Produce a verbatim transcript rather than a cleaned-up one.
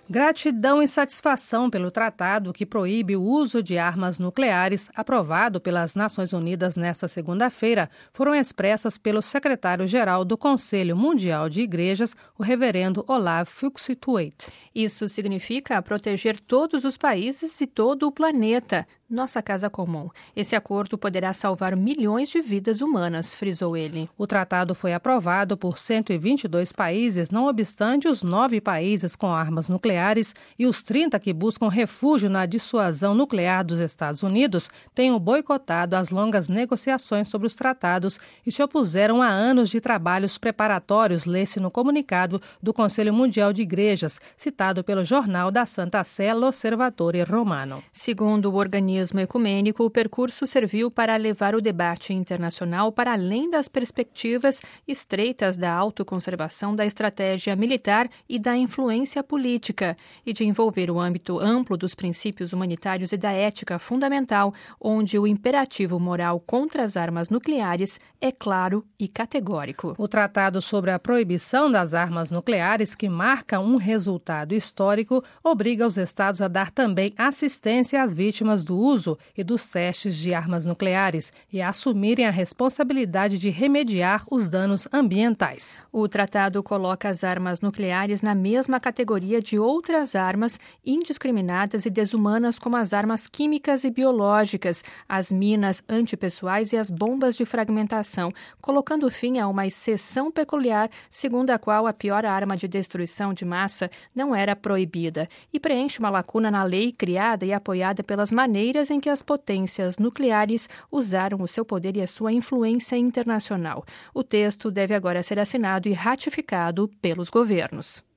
Gratidão e satisfação pelo tratado que proíbe o uso de armas nucleares, aprovado pelas Nações Unidas nesta segunda-feira, foram expressas pelo secretário-geral do Conselho Mundial de Igrejas, o reverendo Olav Fuxituate. Isso significa proteger todos os países e todo o planeta, nossa casa comum. Esse acordo poderá salvar milhões de vidas humanas, frisou ele. O tratado foi aprovado por cento e vinte e dois países, não obstante os nove países com armas nucleares e os trinta que buscam refúgio na dissuasão nuclear dos Estados Unidos tenham boicotado as longas negociações sobre os tratados e se opuseram a anos de trabalhos preparatórios, lê-se no comunicado do Conselho Mundial de Igrejas, citado pelo jornal da Santa Sé, L'Osservatore Romano. Segundo o organismo ecumênico, o percurso serviu para levar o debate internacional para além das perspectivas estreitas da autoconservação da estratégia militar e da influência política, e de envolver o âmbito amplo dos princípios humanitários e da ética fundamental, onde o imperativo moral contra as armas nucleares é claro e categórico. O Tratado sobre a Proibição das Armas Nucleares, que marca um resultado histórico, obriga os Estados a dar também assistência às vítimas do uso e dos testes de armas nucleares e a assumirem a responsabilidade de remediar os danos ambientais. O tratado coloca as armas nucleares na mesma categoria de outras armas indiscriminadas e desumanas, como as armas químicas e biológicas, as minas antipessoais e as bombas de fragmentação, colocando fim a uma exceção peculiar segundo a qual a pior arma de destruição de massa não era proibida, e preenche uma lacuna na lei criada e apoiada pelas maneiras em que as potências nucleares usaram o seu poder e a sua influência internacional. O texto deve agora ser assinado e ratificado pelos governos.